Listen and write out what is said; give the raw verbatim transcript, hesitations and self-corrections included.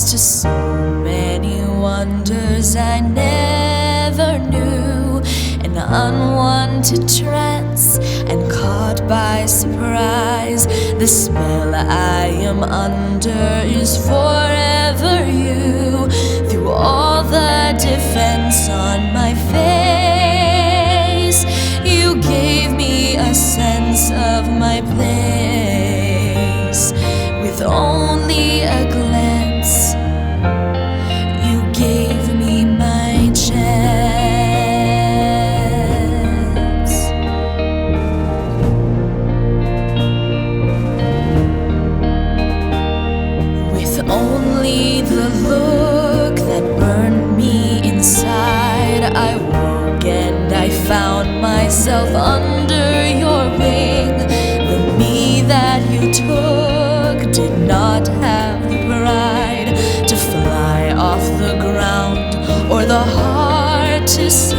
to so many wonders I never knew, an unwanted trance and caught by surprise. The spell I am under is forever you. Through all the defense on my face, you gave me a sense of my place. With only a glance, you gave me my chance. With only the look that burned me inside, I woke and I found myself under your wing. The me that you took did not have the pride to fly off the ground or the heart to sing.